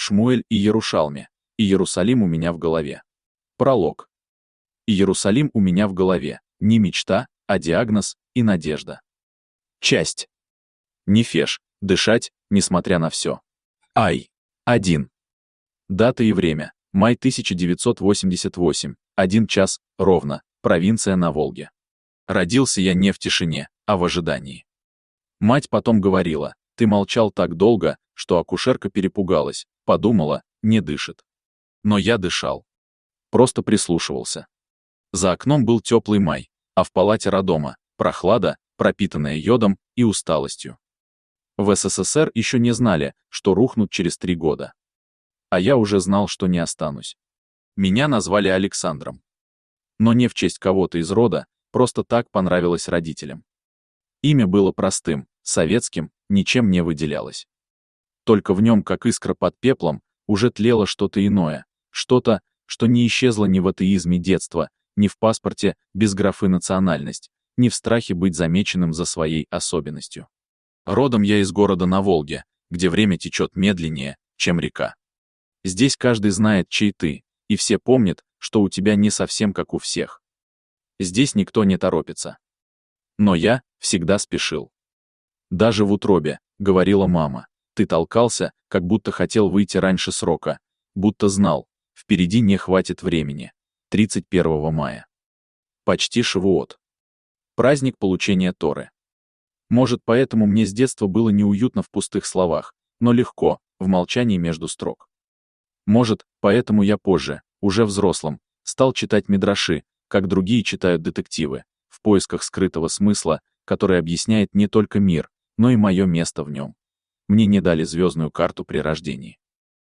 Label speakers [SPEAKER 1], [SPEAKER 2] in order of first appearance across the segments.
[SPEAKER 1] Шмуэль и Ярушалме, и Иерусалим у меня в голове. Пролог. Иерусалим у меня в голове, не мечта, а диагноз и надежда. Часть. Нефеш, дышать, несмотря на все. Ай. 1. Дата и время. Май 1988, 1 час, ровно, провинция на Волге. Родился я не в тишине, а в ожидании. Мать потом говорила, ты молчал так долго, что акушерка перепугалась, подумала, не дышит. Но я дышал. Просто прислушивался. За окном был теплый май, а в палате роддома прохлада, пропитанная йодом и усталостью. В СССР еще не знали, что рухнут через 3 года. А я уже знал, что не останусь. Меня назвали Александром. Но не в честь кого-то из рода, просто так понравилось родителям. Имя было простым, советским, ничем не выделялось. Только в нем, как искра под пеплом, уже тлело что-то иное, что-то, что не исчезло ни в атеизме детства, ни в паспорте без графы национальность, ни в страхе быть замеченным за своей особенностью. Родом я из города на Волге, где время течет медленнее, чем река. Здесь каждый знает, чей ты, и все помнят, что у тебя не совсем как у всех. Здесь никто не торопится. Но я всегда спешил. Даже в утробе, говорила мама, ты толкался, как будто хотел выйти раньше срока, будто знал, впереди не хватит времени. 31 мая. Почти Шавуот. Праздник получения Торы. Может, поэтому мне с детства было неуютно в пустых словах, но легко, в молчании между строк. Может, поэтому я позже, уже взрослым, стал читать мидраши, как другие читают детективы, в поисках скрытого смысла, который объясняет не только мир, но и мое место в нем. Мне не дали звездную карту при рождении.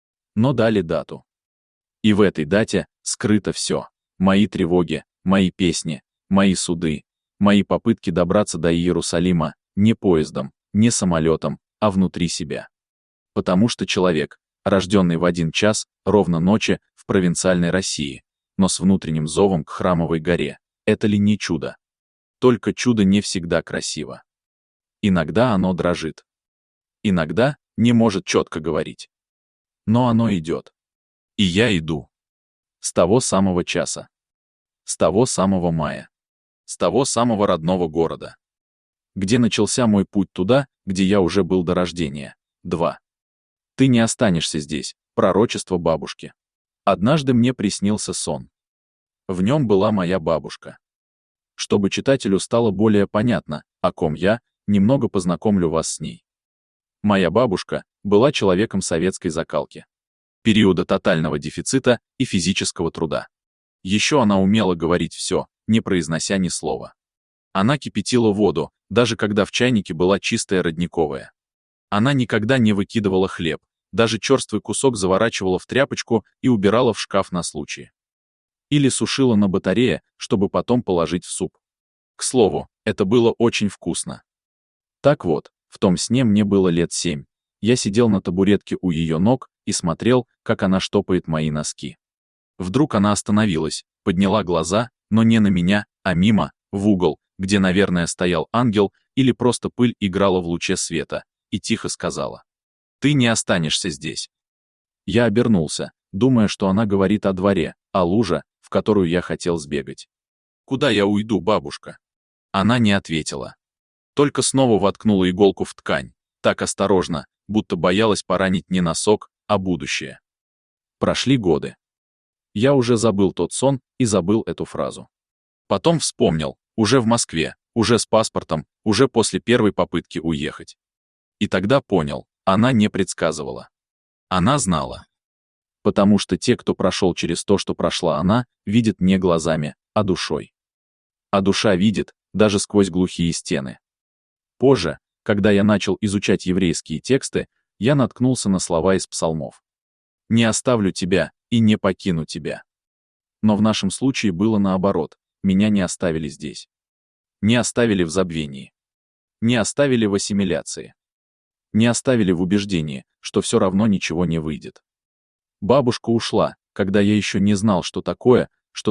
[SPEAKER 1] Но дали дату. И в этой дате скрыто все. Мои тревоги, мои песни, мои суды, мои попытки добраться до Иерусалима не поездом, не самолетом, а внутри себя. Потому что человек, рожденный в 1 час, ровно ночи, в провинциальной России, но с внутренним зовом к Храмовой горе, это ли не чудо? Только чудо не всегда красиво. Иногда оно дрожит. Иногда не может четко говорить. Но оно идет. И я иду. С того самого часа. С того самого мая. С того самого родного города. Где начался мой путь туда, где я уже был до рождения. 2. Ты не останешься здесь. Пророчество бабушки. Однажды мне приснился сон. В нем была моя бабушка. Чтобы читателю стало более понятно, о ком я, немного познакомлю вас с ней. Моя бабушка была человеком советской закалки. Периода тотального дефицита и физического труда. Еще она умела говорить все, не произнося ни слова. Она кипятила воду, даже когда в чайнике была чистая родниковая. Она никогда не выкидывала хлеб, даже черствый кусок заворачивала в тряпочку и убирала в шкаф на случай. Или сушила на батарее, чтобы потом положить в суп. К слову, это было очень вкусно. Так вот, в том сне мне было лет 7. Я сидел на табуретке у ее ног и смотрел, как она штопает мои носки. Вдруг она остановилась, подняла глаза, но не на меня, а мимо, в угол, где, наверное, стоял ангел, или просто пыль играла в луче света, и тихо сказала: «Ты не останешься здесь». Я обернулся, думая, что она говорит о дворе, о луже, в которую я хотел сбегать. «Куда я уйду, бабушка?» Она не ответила. Только снова воткнула иголку в ткань, так осторожно, будто боялась поранить не носок, а будущее. Прошли годы. Я уже забыл тот сон и забыл эту фразу. Потом вспомнил, уже в Москве, уже с паспортом, уже после первой попытки уехать. И тогда понял, она не предсказывала. Она знала. Потому что те, кто прошел через то, что прошла она, видят не глазами, а душой. А душа видит, даже сквозь глухие стены. Позже, когда я начал изучать еврейские тексты, я наткнулся на слова из псалмов. «Не оставлю тебя и не покину тебя». Но в нашем случае было наоборот, меня не оставили здесь. Не оставили в забвении. Не оставили в ассимиляции. Не оставили в убеждении, что все равно ничего не выйдет. Бабушка ушла, когда я еще не знал, что такое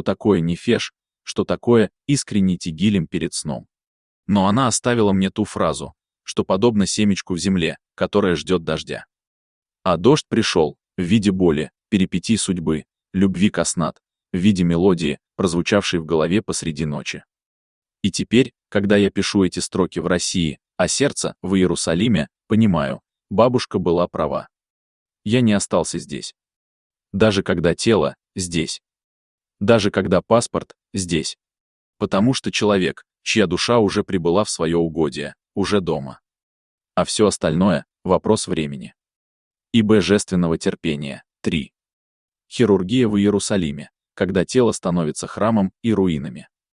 [SPEAKER 1] нефеш, что такое искренний тегилем перед сном. Но она оставила мне ту фразу, что подобно семечку в земле, которая ждет дождя. А дождь пришел, в виде боли, перипетий судьбы, любви к Аснат, в виде мелодии, прозвучавшей в голове посреди ночи. И теперь, когда я пишу эти строки в России, а сердце в Иерусалиме, понимаю, бабушка была права. Я не остался здесь. Даже когда тело здесь. Даже когда паспорт здесь. Потому что человек, чья душа уже прибыла в свое угодие, уже дома. А все остальное — вопрос времени. И божественного терпения. 3. Хирургия в Иерусалиме, когда тело становится храмом и руинами.